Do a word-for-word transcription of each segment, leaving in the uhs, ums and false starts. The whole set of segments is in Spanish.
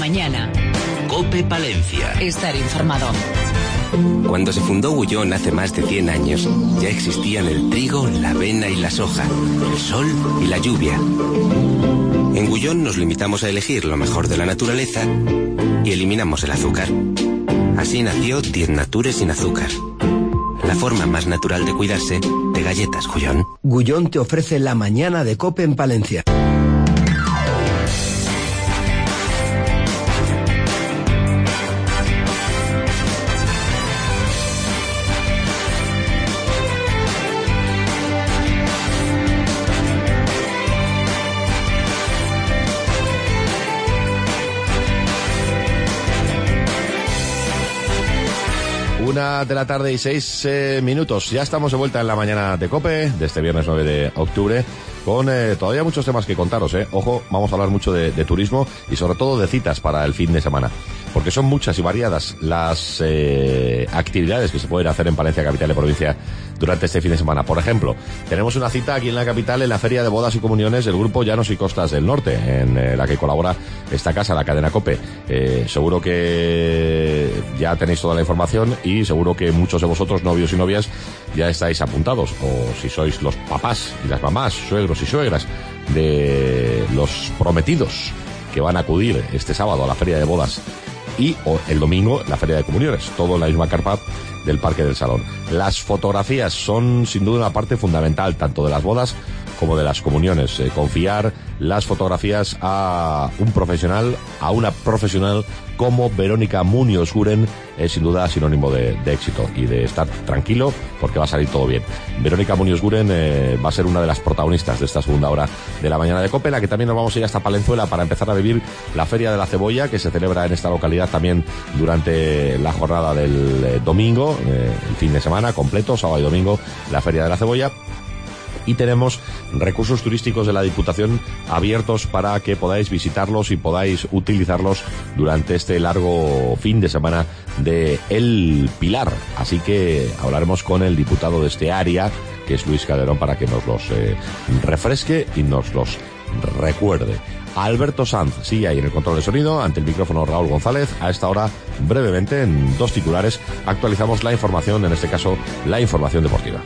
mañana. COPE Palencia. Estar informado. Cuando se fundó Gullón hace más de cien años, ya existían el trigo, la avena y la soja, el sol y la lluvia. En Gullón nos limitamos a elegir lo mejor de la naturaleza y eliminamos el azúcar. Así nació diez Natures sin azúcar. La forma más natural de cuidarse de galletas Gullón. Gullón te ofrece la mañana de COPE en Palencia. Una de la tarde y seis eh, minutos. Ya estamos de vuelta en la mañana de COPE de este viernes nueve de octubre con eh, todavía muchos temas que contaros, eh. Ojo, vamos a hablar mucho de, de turismo y sobre todo de citas para el fin de semana, porque son muchas y variadas las eh, actividades que se pueden hacer en Palencia, capital y provincia, durante este fin de semana. Por ejemplo, tenemos una cita aquí en la capital en la Feria de Bodas y Comuniones del Grupo Llanos y Costas del Norte, en eh, la que colabora esta casa, la cadena COPE. Eh, seguro que ya tenéis toda la información y seguro que muchos de vosotros, novios y novias, ya estáis apuntados, o si sois los papás y las mamás, suegros y suegras de los prometidos que van a acudir este sábado a la Feria de Bodas y o el domingo la Feria de Comuniones, todo en la misma carpa del Parque del Salón. Las fotografías son sin duda una parte fundamental tanto de las bodas como de las comuniones. Eh, confiar las fotografías a un profesional, a una profesional como Verónica Muñoz Guren es sin duda sinónimo de, de éxito y de estar tranquilo porque va a salir todo bien. Verónica Muñoz Guren eh, va a ser una de las protagonistas de esta segunda hora de la mañana de COPE, la que también nos vamos a ir hasta Palenzuela para empezar a vivir la Feria de la Cebolla, que se celebra en esta localidad también durante la jornada del eh, domingo, eh, el fin de semana completo, sábado y domingo, la Feria de la Cebolla. Y tenemos recursos turísticos de la Diputación abiertos para que podáis visitarlos y podáis utilizarlos durante este largo fin de semana de El Pilar. Así que hablaremos con el diputado de este área, que es Luis Calderón, para que nos los eh, refresque y nos los recuerde. Alberto Sanz sigue ahí en el control de sonido, ante el micrófono Raúl González. A esta hora, brevemente, en dos titulares, actualizamos la información, en este caso, la información deportiva.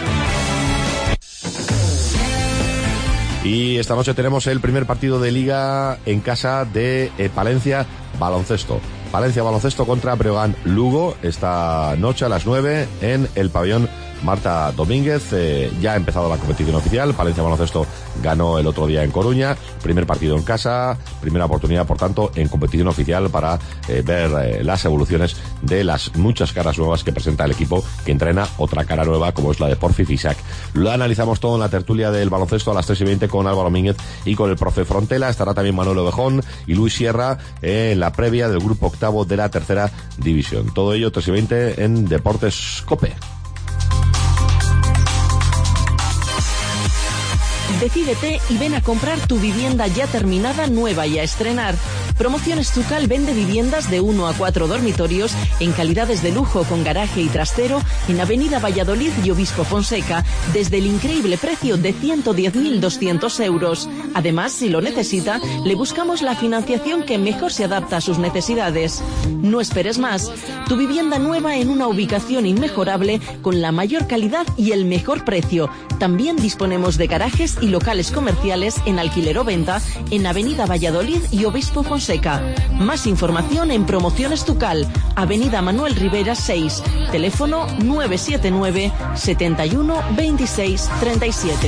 Y esta noche tenemos el primer partido de Liga en casa de eh, Palencia Baloncesto. Palencia Baloncesto contra Breogán Lugo, esta noche a las nueve en el pabellón Marta Domínguez. Eh, ya ha empezado la competición oficial. Palencia Baloncesto ganó el otro día en Coruña. Primer partido en casa, primera oportunidad, por tanto, en competición oficial para eh, ver eh, las evoluciones de las muchas caras nuevas que presenta el equipo, que entrena otra cara nueva como es la de Porfi Fisac. Lo analizamos todo en la tertulia del baloncesto a las tres y veinte con Álvaro Mínguez y con el profe Frontela. Estará también Manuel Ovejón y Luis Sierra eh, en la previa del grupo octavo de la tercera división. Todo ello tres y veinte en Deportes COPE. Decídete y ven a comprar tu vivienda ya terminada, nueva y a estrenar. Promociones Tucal vende viviendas de uno a cuatro dormitorios en calidades de lujo con garaje y trastero en Avenida Valladolid y Obispo Fonseca desde el increíble precio de ciento diez mil doscientos euros. Además, si lo necesita, le buscamos la financiación que mejor se adapta a sus necesidades. No esperes más. Tu vivienda nueva en una ubicación inmejorable con la mayor calidad y el mejor precio. También disponemos de garajes y locales comerciales en alquiler o venta en Avenida Valladolid y Obispo Fonseca. Más información en Promociones Tucal, Avenida Manuel Rivera seis, teléfono nueve siete nueve, setenta y uno, veintiséis, treinta y siete.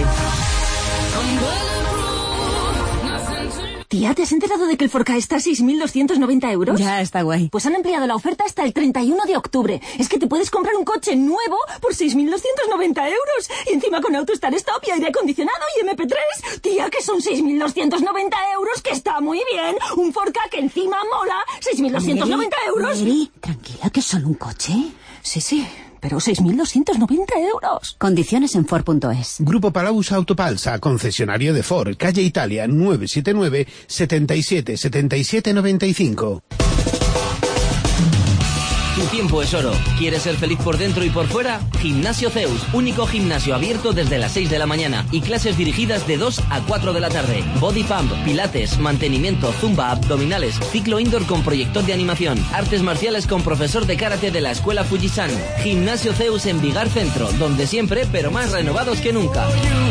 Tía, ¿te has enterado de que el Forca está a seis mil doscientos noventa euros? Ya, está guay. Pues han ampliado la oferta hasta el treinta y uno de octubre. Es que te puedes comprar un coche nuevo por seis mil doscientos noventa euros. Y encima con Autostar Stop y aire acondicionado y eme pe tres. Tía, que son seis mil doscientos noventa euros, que está muy bien. Un Forca que encima mola. seis mil doscientos noventa euros. Mary, tranquila, que es solo un coche. Sí, sí, pero seis mil doscientos noventa euros. Condiciones en Ford punto es. Grupo Palaus Autopalsa, concesionario de Ford, calle Italia, nueve siete nueve, setenta y siete, setenta y siete noventa y cinco. tiempo es oro. ¿Quieres ser feliz por dentro y por fuera? Gimnasio Zeus, único gimnasio abierto desde las seis de la mañana y clases dirigidas de dos a cuatro de la tarde. Body pump, pilates, mantenimiento, zumba, abdominales, ciclo indoor con proyector de animación, artes marciales con profesor de karate de la escuela Fujisan. Gimnasio Zeus en Vigar Centro, donde siempre, pero más renovados que nunca.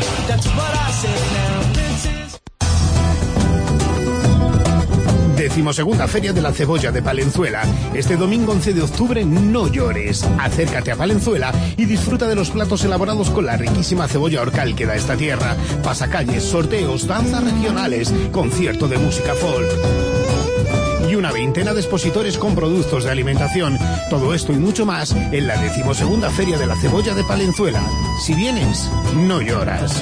Decimosegunda Feria de la Cebolla de Palenzuela. Este domingo once de octubre no llores. Acércate a Palenzuela y disfruta de los platos elaborados con la riquísima cebolla orcal que da esta tierra. Pasacalles, sorteos, danzas regionales, concierto de música folk y una veintena de expositores con productos de alimentación. Todo esto y mucho más en la decimosegunda Feria de la Cebolla de Palenzuela. Si vienes, no lloras.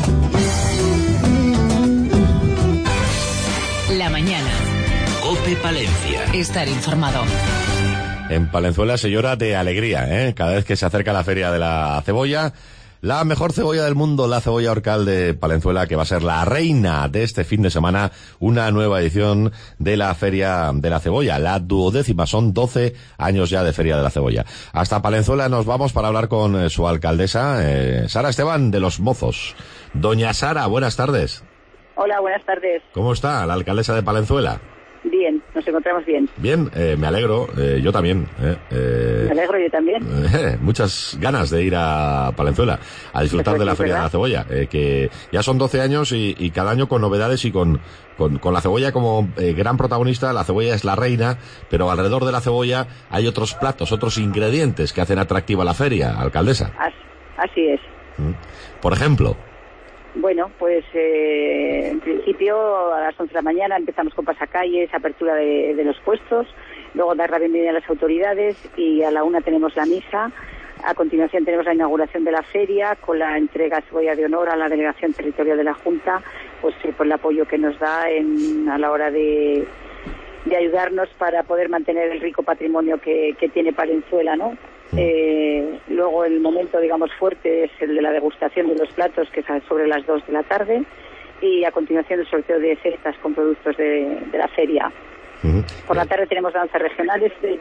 La mañana. COPE Palencia. Estar informado. En Palenzuela se llora de alegría, ¿eh? Cada vez que se acerca la Feria de la Cebolla. La mejor cebolla del mundo, la cebolla orcal de Palenzuela, que va a ser la reina de este fin de semana, una nueva edición de la Feria de la Cebolla, la duodécima, son doce años ya de Feria de la Cebolla. Hasta Palenzuela nos vamos para hablar con eh, su alcaldesa, eh, Sara Esteban de Los Mozos. Doña Sara, buenas tardes. Hola, buenas tardes. ¿Cómo está la alcaldesa de Palenzuela? Bien, nos encontramos bien. Bien, eh, me alegro, eh, yo también. Eh, eh, me alegro yo también. Eh, muchas ganas de ir a Palenzuela a disfrutar de la Feria de la Cebolla, eh, que ya son doce años y, y cada año con novedades y con, con, con la cebolla como eh, gran protagonista. La cebolla es la reina, pero alrededor de la cebolla hay otros platos, otros ingredientes que hacen atractiva la feria, alcaldesa. Así, así es. Por ejemplo... Bueno, pues eh, en principio a las once de la mañana empezamos con pasacalles, apertura de, de los puestos, luego dar la bienvenida a las autoridades y a la una tenemos la misa. A continuación tenemos la inauguración de la feria con la entrega de cebolla de honor a la delegación territorial de la Junta, pues eh, por el apoyo que nos da en, a la hora de, de ayudarnos para poder mantener el rico patrimonio que, que tiene Palenzuela, ¿no? Eh, luego el momento, digamos, fuerte es el de la degustación de los platos, que es sobre las dos de la tarde, y a continuación el sorteo de cestas con productos de, de la feria. Uh-huh. Por la tarde tenemos danzas regionales de,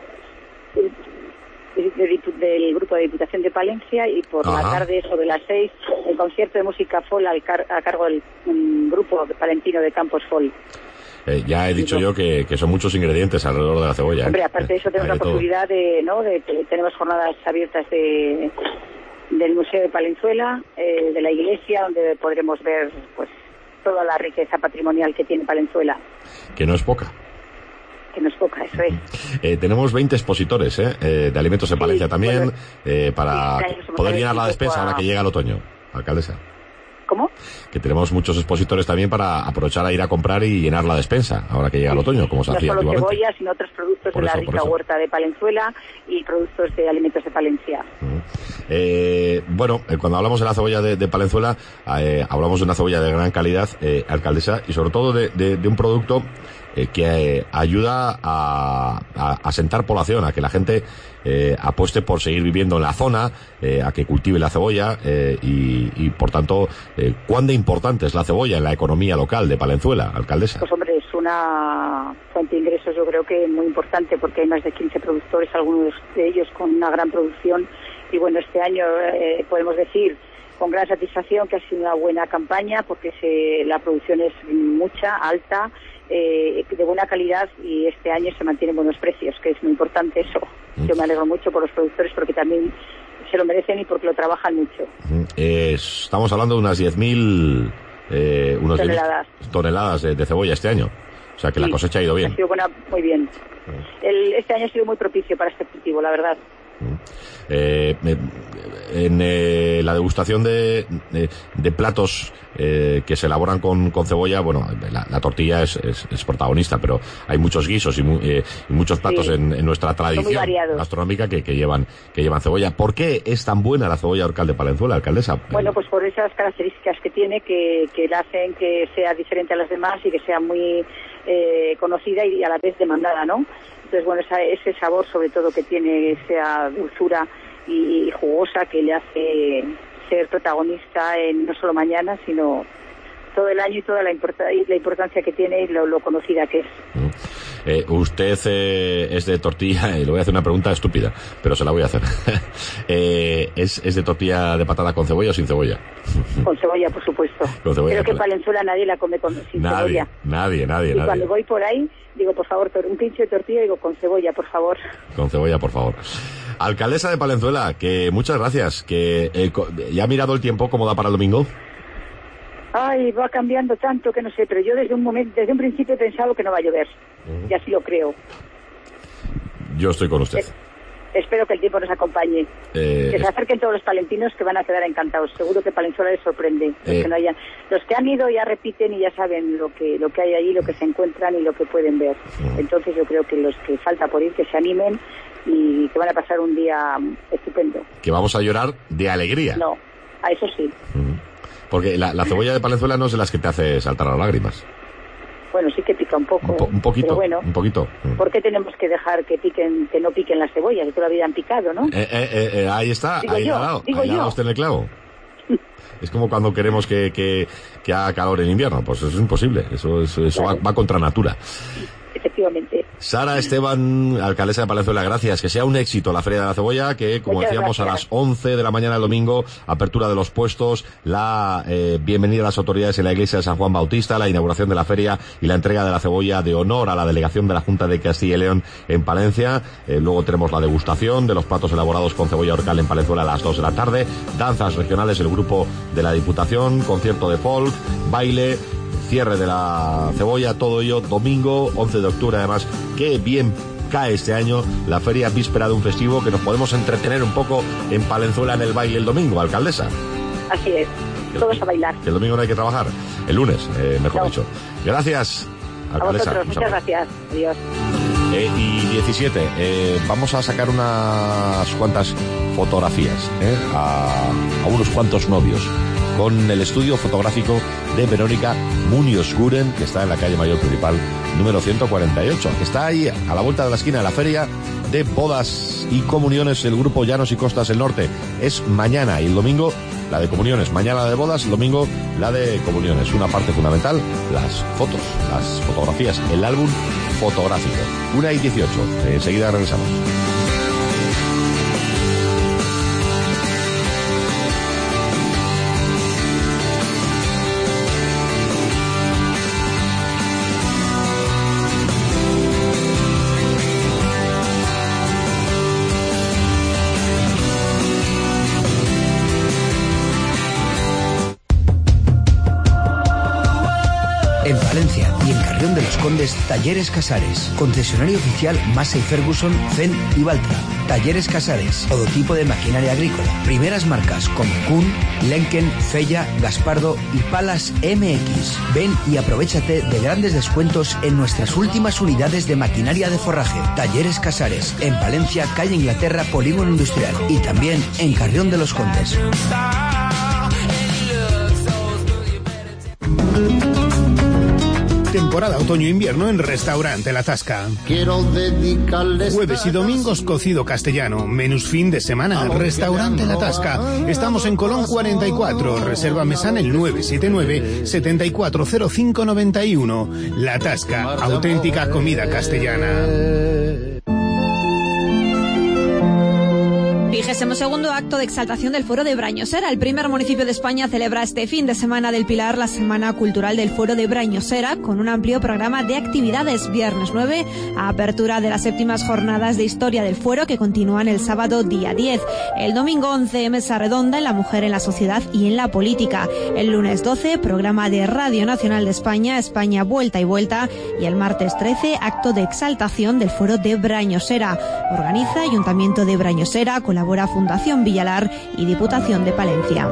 de, de, de, del grupo de Diputación de Palencia, y por uh-huh. la tarde, sobre las seis, el concierto de música folk al car- a cargo del um, grupo palentino de Campos Folk. Eh, ya he dicho yo que, que son muchos ingredientes alrededor de la cebolla. Hombre, aparte de eso tenemos la posibilidad de, ¿no? De, de, tenemos jornadas abiertas de, del Museo de Palenzuela, eh, de la iglesia, donde podremos ver pues toda la riqueza patrimonial que tiene Palenzuela. Que no es poca. Que no es poca, eso es. Eh, tenemos veinte expositores ¿eh? Eh, de alimentos de Palencia sí, también, bueno, eh, para sí, poder llenar la despensa a... ahora que llega el otoño, alcaldesa. ¿Cómo? Que tenemos muchos expositores también para aprovechar a ir a comprar y llenar la despensa ahora que llega el otoño, como se no hacía antiguamente. No solo cebollas, sino otros productos por de eso, la rica huerta de Palenzuela y productos de alimentos de Palencia. Uh-huh. Eh, bueno, eh, cuando hablamos de la cebolla de, de Palenzuela, eh, hablamos de una cebolla de gran calidad, eh, alcaldesa, y sobre todo de, de, de un producto eh, que eh, ayuda a, a, a sentar población, a que la gente eh, apueste por seguir viviendo en la zona, eh, a que cultive la cebolla eh, y, y, por tanto, eh, ¿cuán de importante es la cebolla en la economía local de Palenzuela, alcaldesa? Pues hombre, es una fuente de ingresos yo creo que muy importante, porque hay más de quince productores, algunos de ellos con una gran producción, y bueno, este año eh, podemos decir con gran satisfacción que ha sido una buena campaña, porque se, la producción es mucha, alta, eh, de buena calidad, y este año se mantienen buenos precios, que es muy importante eso. Yo me alegro mucho por los productores porque también se lo merecen y porque lo trabajan mucho. Eh, estamos hablando de unas diez mil eh, toneladas, toneladas de, de cebolla este año. O sea que sí, la cosecha ha ido bien. Ha sido buena, muy bien. El, este año ha sido muy propicio para este cultivo, la verdad. Eh, en eh, la degustación de, de, de platos eh, que se elaboran con, con cebolla, bueno, la, la tortilla es, es, es protagonista, pero hay muchos guisos y, mu, eh, y muchos platos sí, en, en nuestra tradición gastronómica que, que llevan que llevan cebolla. ¿Por qué es tan buena la cebolla orcal de Palenzuela, alcaldesa? Bueno, pues por esas características que tiene, que, que la hacen que sea diferente a las demás y que sea muy eh, conocida y a la vez demandada, ¿no? Entonces, bueno, esa, ese sabor sobre todo que tiene, esa dulzura y, y jugosa que le hace ser protagonista en no solo mañana, sino todo el año y toda la, importa, y la importancia que tiene y lo, lo conocida que es. Eh, usted eh, es de tortilla, y le voy a hacer una pregunta estúpida, pero se la voy a hacer. eh, ¿es, ¿Es de tortilla de patata con cebolla o sin cebolla? Con cebolla, por supuesto. Con cebolla. Creo que Palenzuela nadie la come con, sin nadie, cebolla. Nadie, nadie, y nadie. cuando voy por ahí, digo, por favor, un pincho de tortilla, digo, con cebolla, por favor. Con cebolla, por favor. Alcaldesa de Palenzuela, que muchas gracias, que eh, ya ha mirado el tiempo cómo da para el domingo. Ay, va cambiando tanto que no sé, pero yo desde un momento, desde un principio he pensado que no va a llover. Uh-huh. Y así lo creo. Yo estoy con usted. Es, espero que el tiempo nos acompañe. Eh, que se acerquen todos los palentinos, que van a quedar encantados. Seguro que Palenzuela les sorprende. Los, eh, que no hayan, los que han ido ya repiten y ya saben lo que lo que hay allí, lo que se encuentran y lo que pueden ver. Uh-huh. Entonces yo creo que los que falta por ir, que se animen y que van a pasar un día estupendo. Que vamos a llorar de alegría. No, a eso sí. Uh-huh. Porque la, la cebolla de Palenzuela no es de las que te hace saltar las lágrimas. Bueno, sí que pica un poco. Un, po, un poquito, pero bueno, un poquito. ¿Por qué tenemos que dejar que piquen, que no piquen las cebollas? Que toda la vida han picado, ¿no? Eh, eh, eh, ahí está, digo ahí yo, ha dado, digo ahí yo. ha dado usted en el clavo. Es como cuando queremos que, que, que haga calor en invierno, pues eso es imposible, eso, eso, eso claro. va, va contra natura. Efectivamente. Sara Esteban, alcaldesa de Palenzuela, gracias. Que sea un éxito la Feria de la Cebolla, que como Muchas decíamos gracias. a las once de la mañana del domingo, apertura de los puestos, la eh, bienvenida a las autoridades en la iglesia de San Juan Bautista, la inauguración de la feria y la entrega de la cebolla de honor a la delegación de la Junta de Castilla y León en Palencia. Eh, luego tenemos la degustación de los platos elaborados con cebolla Orcal en Palenzuela a las dos de la tarde, danzas regionales, el grupo de la Diputación, concierto de folk, baile, cierre de la cebolla, todo ello domingo once de octubre. Además, qué bien cae este año la feria víspera de un festivo, que nos podemos entretener un poco en Palenzuela en el baile el domingo, alcaldesa. Así es, todos a bailar. Que el domingo no hay que trabajar, el lunes, eh, mejor no. dicho. Gracias, alcaldesa. A vosotros, muchas gracias. Adiós. Eh, y diecisiete, eh, vamos a sacar unas cuantas fotografías eh, a, a unos cuantos novios, con el estudio fotográfico de Verónica Muñoz Guren, que está en la calle Mayor Principal, número ciento cuarenta y ocho. Está ahí, a la vuelta de la esquina de la feria de bodas y comuniones, el grupo Llanos y Costas del Norte. Es mañana, y el domingo la de comuniones. Mañana la de bodas, el domingo la de comuniones. Una parte fundamental, las fotos, las fotografías, el álbum fotográfico. Una y dieciocho. Enseguida regresamos. En Palencia y en Carrión de los Condes, Talleres Casares. Concesionario oficial Massey Ferguson, Fendt y Valtra. Talleres Casares. Todo tipo de maquinaria agrícola. Primeras marcas como Kuhn, Lenken, Fella, Gaspardo y Palas M X. Ven y aprovéchate de grandes descuentos en nuestras últimas unidades de maquinaria de forraje. Talleres Casares. En Palencia, calle Inglaterra, Polígono Industrial. Y también en Carrión de los Condes. Temporada otoño-invierno en Restaurante La Tasca. Quiero dedicarles Jueves y domingos cocido castellano. Menús fin de semana. Restaurante La Tasca. Estamos en Colón cuarenta y cuatro. Reserva mesana el nueve siete nueve, siete cuatro cero cinco nueve uno. La Tasca. Auténtica comida castellana. Vigésimo segundo acto de exaltación del Foro de Brañosera. El primer municipio de España celebra este fin de semana del Pilar la Semana Cultural del Foro de Brañosera, con un amplio programa de actividades. Viernes nueve, a apertura de las séptimas jornadas de historia del Foro, que continúan el sábado día diez. El domingo once, mesa redonda en la mujer en la sociedad y en la política. El lunes doce, programa de Radio Nacional de España, España Vuelta y Vuelta. Y el martes trece, acto de exaltación del Foro de Brañosera. Organiza Ayuntamiento de Brañosera, colabora Fundación Villalar y Diputación de Palencia.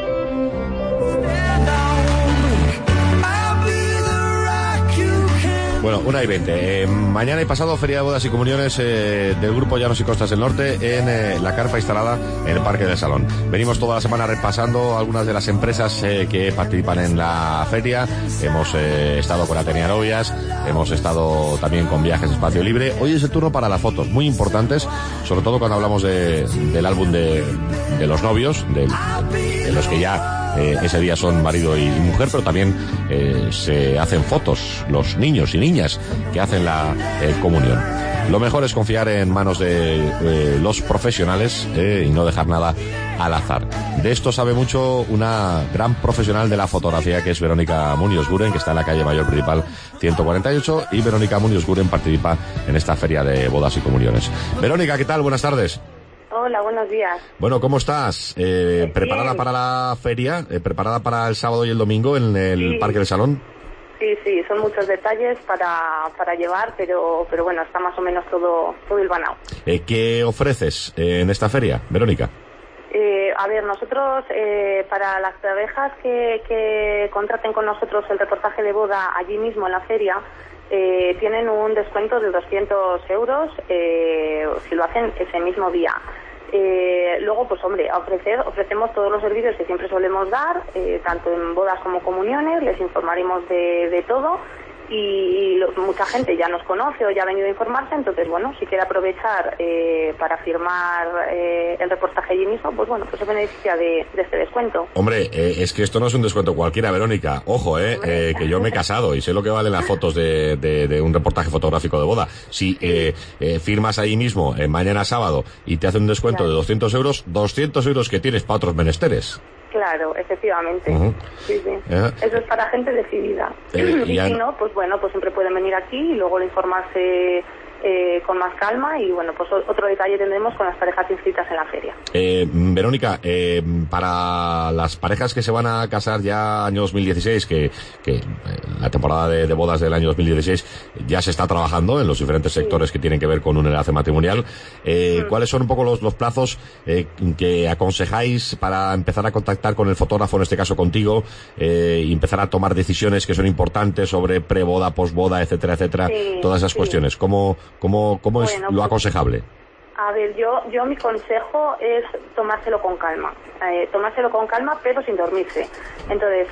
Bueno, una y veinte. Eh, mañana y pasado, Feria de Bodas y Comuniones eh, del Grupo Llanos y Costas del Norte en eh, la carpa instalada en el Parque del Salón. Venimos toda la semana repasando algunas de las empresas eh, que participan en la feria. Hemos eh, estado con Atenea Novias, hemos estado también con Viajes Espacio Libre. Hoy es el turno para las fotos, muy importantes, sobre todo cuando hablamos de, del álbum de, de los novios, de, de los que ya eh, ese día son marido y mujer, pero también eh, se hacen fotos los niños y niñas que hacen la eh, comunión. Lo mejor es confiar en manos de eh, los profesionales eh, y no dejar nada al azar. De esto sabe mucho una gran profesional de la fotografía, que es Verónica Muñoz Guren, que está en la calle Mayor Principal ciento cuarenta y ocho, y Verónica Muñoz Guren participa en esta feria de bodas y comuniones. Verónica, ¿qué tal? Buenas tardes. Hola, buenos días. Bueno, ¿cómo estás? Eh, ¿Preparada para la feria? Eh, ¿Preparada para el sábado y el domingo en el sí. Parque del Salón? Sí, sí, son muchos detalles para, para llevar, pero pero bueno, está más o menos todo todo hilvanado. Eh, ¿Qué ofreces eh, en esta feria, Verónica? Eh, a ver, nosotros, eh, para las parejas que, que contraten con nosotros el reportaje de boda allí mismo en la feria, eh, tienen un descuento de doscientos euros eh, si lo hacen ese mismo día. Eh, luego, pues hombre, a ofrecer, ofrecemos todos los servicios que siempre solemos dar, eh, tanto en bodas como comuniones, les informaremos de, de todo. Y lo, mucha gente ya nos conoce o ya ha venido a informarse, entonces bueno, si quiere aprovechar eh, para firmar eh, el reportaje allí mismo, pues bueno, pues se beneficia de, de este descuento. Hombre, eh, es que esto no es un descuento cualquiera, Verónica. Ojo, eh, eh que yo me he casado y sé lo que valen las fotos de, de, de un reportaje fotográfico de boda. Si eh, eh, firmas ahí mismo eh, mañana sábado y te hacen un descuento claro. de doscientos euros, doscientos euros que tienes para otros menesteres. Claro, efectivamente. Uh-huh. Sí, sí. Uh-huh. Eso es para gente decidida. Eh, y ya... si no, pues bueno, pues siempre pueden venir aquí y luego informarse eh, con más calma. Y bueno, pues otro detalle tendremos con las parejas inscritas en la feria. Eh, Verónica, eh, para las parejas que se van a casar ya año dos mil dieciséis, que, que eh, la temporada de, de bodas del año dos mil dieciséis ya se está trabajando en los diferentes sectores sí. que tienen que ver con un enlace matrimonial, eh, mm. ¿cuáles son un poco los, los plazos eh, que aconsejáis para empezar a contactar con el fotógrafo, en este caso contigo, eh, y empezar a tomar decisiones que son importantes sobre preboda, posboda, etcétera, etcétera, sí, todas esas sí. cuestiones? ¿Cómo, cómo, cómo bueno, es lo pues... aconsejable? A ver, yo yo mi consejo es tomárselo con calma, eh, tomárselo con calma pero sin dormirse. Entonces,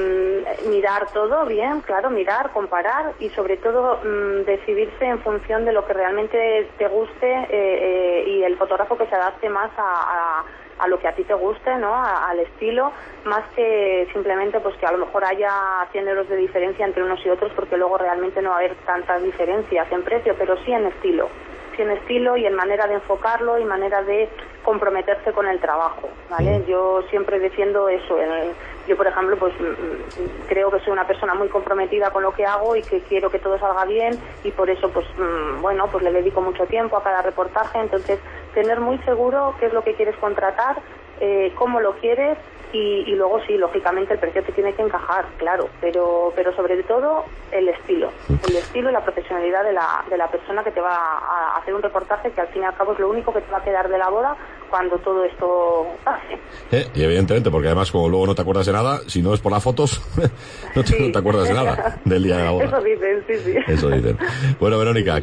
mmm, mirar todo bien, claro, mirar, comparar y sobre todo mmm, decidirse en función de lo que realmente te guste eh, eh, y el fotógrafo que se adapte más a, a, a lo que a ti te guste, ¿no? A, al estilo, más que simplemente pues que a lo mejor haya cien euros de diferencia entre unos y otros, porque luego realmente no va a haber tantas diferencias en precio, pero sí en estilo. en estilo y en manera de enfocarlo y manera de comprometerse con el trabajo, ¿vale? Yo siempre defiendo eso. El, yo, por ejemplo, pues creo que soy una persona muy comprometida con lo que hago y que quiero que todo salga bien y por eso, pues bueno, pues le dedico mucho tiempo a cada reportaje. Entonces, tener muy seguro qué es lo que quieres contratar, eh, cómo lo quieres y, y luego sí, lógicamente el precio te tiene que encajar, claro, pero pero sobre todo el estilo, el estilo y la profesionalidad de la de la persona que te va a hacer un reportaje, que al fin y al cabo es lo único que te va a quedar de la boda cuando todo esto pase. Eh, y evidentemente, porque además como luego no te acuerdas de nada, si no es por las fotos, no, te, sí. no te acuerdas de nada del día de la boda. Eso dicen, sí, sí. Eso dicen. Bueno, Verónica,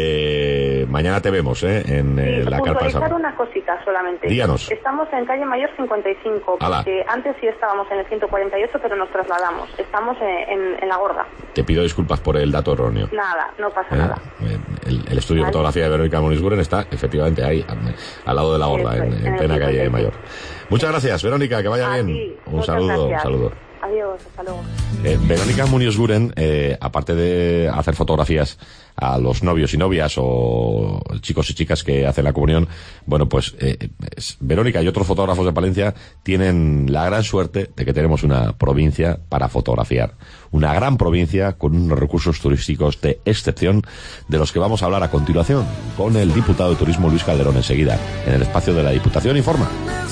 que mañana te vemos, ¿eh? En sí, eh, la carpa de Salón. Una cosita solamente. Díganos. Estamos en calle Mayor cincuenta y cinco, Ala. porque antes sí estábamos en el ciento cuarenta y ocho, pero nos trasladamos. Estamos en, en, en La Gorda. Te pido disculpas por el dato erróneo. Nada, no pasa ¿Eh? nada. El, el estudio vale. de fotografía de Verónica Muñoz Guren está efectivamente ahí, al lado de La Gorda, en, en, en plena calle Mayor. Muchas gracias, Verónica, que vaya A bien. Ti. Un Muchas saludo, gracias. un saludo. Adiós, hasta luego. Eh, Verónica Muñoz Guren, eh, aparte de hacer fotografías a los novios y novias o chicos y chicas que hacen la comunión, bueno, pues eh, es, Verónica y otros fotógrafos de Palencia tienen la gran suerte de que tenemos una provincia para fotografiar. Una gran provincia con unos recursos turísticos de excepción, de los que vamos a hablar a continuación con el diputado de Turismo Luis Calderón enseguida, en el espacio de la Diputación Informa.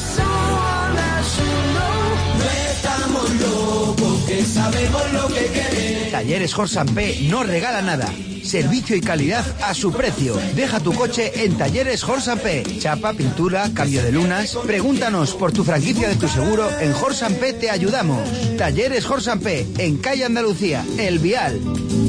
Sabemos lo que queremos. Talleres Jorsan P no regala nada. Servicio y calidad a su precio. Deja tu coche en Talleres Jorsan P. Chapa, pintura, cambio de lunas. Pregúntanos por tu franquicia de tu seguro. En Jorsan P te ayudamos. Talleres Jorsan P, en calle Andalucía, El Vial.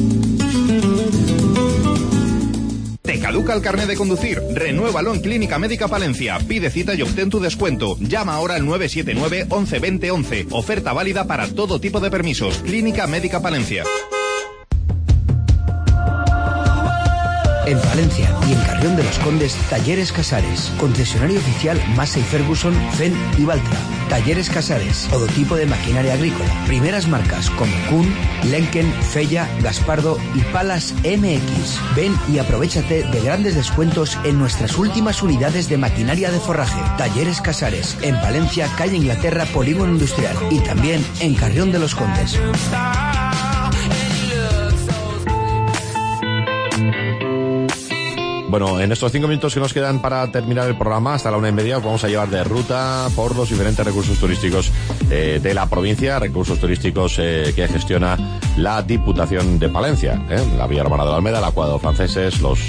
¿Te caduca el carnet de conducir? Renuévalo en Clínica Médica Palencia. Pide cita y obtén tu descuento. Llama ahora al nueve siete nueve, once, veinte, once. Oferta válida para todo tipo de permisos. Clínica Médica Palencia. En Palencia y en Carrión de los Condes, Talleres Casares. Concesionario oficial Massey Ferguson, Fendt y Valtra. Talleres Casares. Todo tipo de maquinaria agrícola. Primeras marcas como Kuhn, Lenken, Fella, Gaspardo y Palas M X. Ven y aprovéchate de grandes descuentos en nuestras últimas unidades de maquinaria de forraje. Talleres Casares. En Palencia, calle Inglaterra, Polígono Industrial. Y también en Carrión de los Condes. Bueno, en estos cinco minutos que nos quedan para terminar el programa, hasta la una y media, os vamos a llevar de ruta por los diferentes recursos turísticos eh, de la provincia, recursos turísticos eh, que gestiona la Diputación de Palencia, ¿eh? La Vía Romana de la Almeda, la Cuadra de los Franceses, los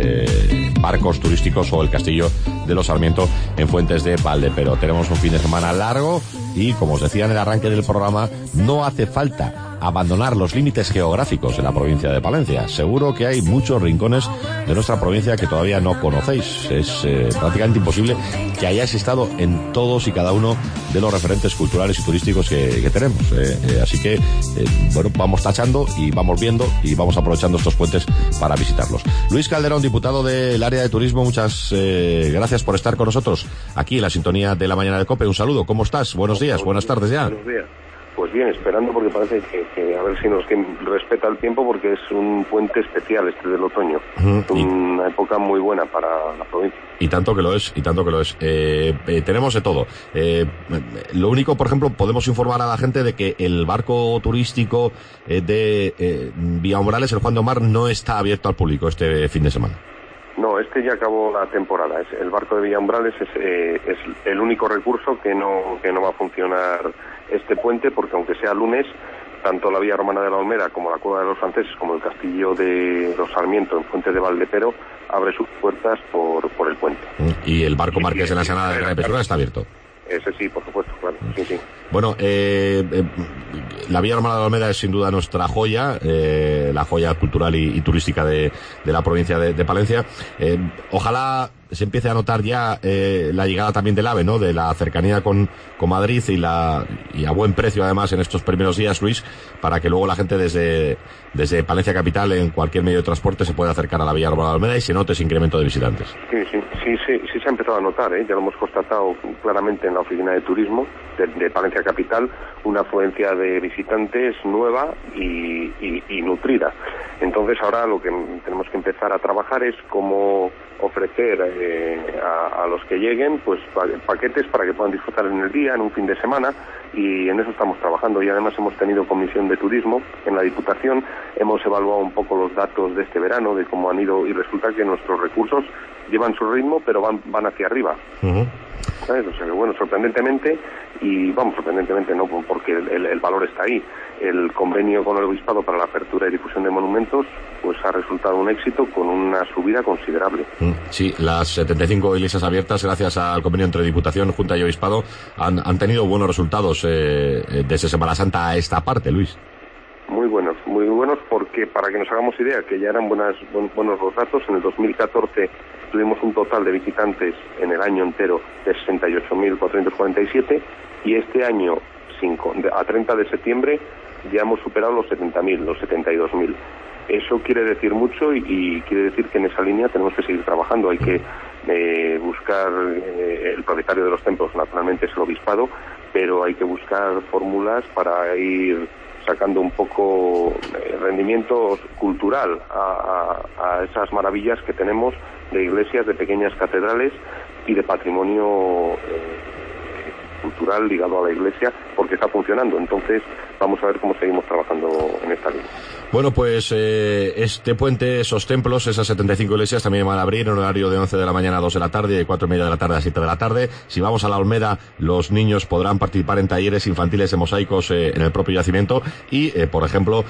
eh, barcos turísticos o el Castillo de los Sarmiento en Fuentes de Valdepero. Tenemos un fin de semana largo y, como os decía en el arranque del programa, no hace falta abandonar los límites geográficos de la provincia de Palencia. Seguro que hay muchos rincones de nuestra provincia que todavía no conocéis. Es eh, prácticamente imposible que hayáis estado en todos y cada uno de los referentes culturales y turísticos que, que tenemos. Eh, eh, así que, eh, bueno, vamos tachando y vamos viendo y vamos aprovechando estos puentes para visitarlos. Luis Calderón, diputado del área de turismo, muchas eh, gracias por estar con nosotros aquí en la sintonía de la mañana de COPE. Un saludo, ¿cómo estás? Buenos días, buenas tardes ya. Buenos días. Pues bien, esperando porque parece que, que a ver si nos que respeta el tiempo porque es un puente especial este del otoño. Uh-huh. Una época muy buena para la provincia. Y tanto que lo es, y tanto que lo es. Eh, eh, tenemos de todo. Eh, lo único, por ejemplo, podemos informar a la gente de que el barco turístico eh, de eh, Villahumbrales, el Juan de Omar, no está abierto al público este fin de semana. No, este ya acabó la temporada. Es, el barco de Villahumbrales es, eh, es el único recurso que no que no va a funcionar este puente, porque aunque sea lunes, tanto la Vía Romana de la Olmeda como la Cueva de los Franceses como el Castillo de los Sarmiento en Fuentes de Valdepero abre sus puertas por, por el puente. Y el barco Marqués de la Sanada de Gran Pesura está abierto. Ese sí, por supuesto, claro. Sí, sí. Bueno, eh, eh, la Vía Romana de la Olmeda es sin duda nuestra joya, eh, la joya cultural y, y turística de, de la provincia de, de Palencia. Eh, ojalá se empiece a notar ya eh, la llegada también del AVE, ¿no? De la cercanía con, con Madrid y la y a buen precio además en estos primeros días, Luis, para que luego la gente desde desde Palencia Capital en cualquier medio de transporte se pueda acercar a la Vía Romana de la Olmeda y se note ese incremento de visitantes. Sí, sí, sí, sí, sí se ha empezado a notar, ¿eh? Ya lo hemos constatado claramente en la oficina de turismo de, de Palencia Capital, una afluencia de visitantes nueva y, y, y nutrida. Entonces ahora lo que tenemos que empezar a trabajar es cómo ofrecer eh, a, a los que lleguen pues pa paquetes para que puedan disfrutar en el día, en un fin de semana, y en eso estamos trabajando. Y además hemos tenido comisión de turismo en la Diputación, hemos evaluado un poco los datos de este verano, de cómo han ido, y resulta que nuestros recursos llevan su ritmo, pero van, van hacia arriba. Uh-huh. ¿Sabes? O sea que bueno, sorprendentemente, y vamos, sorprendentemente no, porque el, el, el valor está ahí. El convenio con el Obispado para la apertura y difusión de monumentos pues ha resultado un éxito con una subida considerable. Sí, las setenta y cinco iglesias abiertas, gracias al convenio entre Diputación, Junta y Obispado, han, han tenido buenos resultados eh, desde Semana Santa a esta parte, Luis. Muy buenos, muy buenos, porque para que nos hagamos idea, que ya eran buenas, buen, buenos los datos, en el dos mil catorce tuvimos un total de visitantes en el año entero de sesenta y ocho mil cuatrocientos cuarenta y siete y este año, cinco, a treinta de septiembre, ya hemos superado los setenta mil, los setenta y dos mil. Eso quiere decir mucho y, y quiere decir que en esa línea tenemos que seguir trabajando. Hay que eh, buscar, eh, el propietario de los templos naturalmente es el Obispado, pero hay que buscar fórmulas para ir sacando un poco eh, rendimiento cultural a, a, a esas maravillas que tenemos de iglesias, de pequeñas catedrales y de patrimonio eh, cultural ligado a la iglesia, porque está funcionando. Entonces vamos a ver cómo seguimos trabajando en esta línea. Bueno, pues eh, este puente, esos templos, esas setenta y cinco iglesias también van a abrir en horario de once de la mañana a dos de la tarde y de cuatro y media de la tarde a siete de la tarde. Si vamos a la Olmeda, los niños podrán participar en talleres infantiles de mosaicos eh, en el propio yacimiento y, eh, por ejemplo,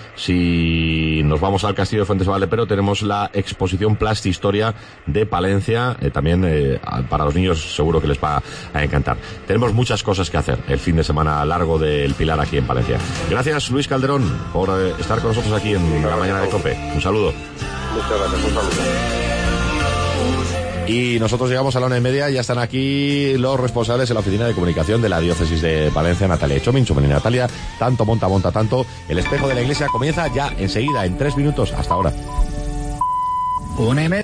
si nos vamos al Castillo de Fuentes de Valdepero, tenemos la exposición Plastihistoria de Palencia, eh, también eh, para los niños seguro que les va a encantar. Tenemos muchas cosas que hacer el fin de semana largo del Pilar aquí en Palencia. Gracias, Luis Calderón, por eh, estar con nosotros aquí en la mañana de COPE. Un saludo. Muchas gracias, un saludo. Y nosotros llegamos a la una y media, ya están aquí los responsables de la oficina de comunicación de la diócesis de Palencia, Natalia Chomin. Chomin y Natalia, tanto monta, monta tanto. El espejo de la iglesia comienza ya enseguida, en tres minutos, hasta ahora. Una y media.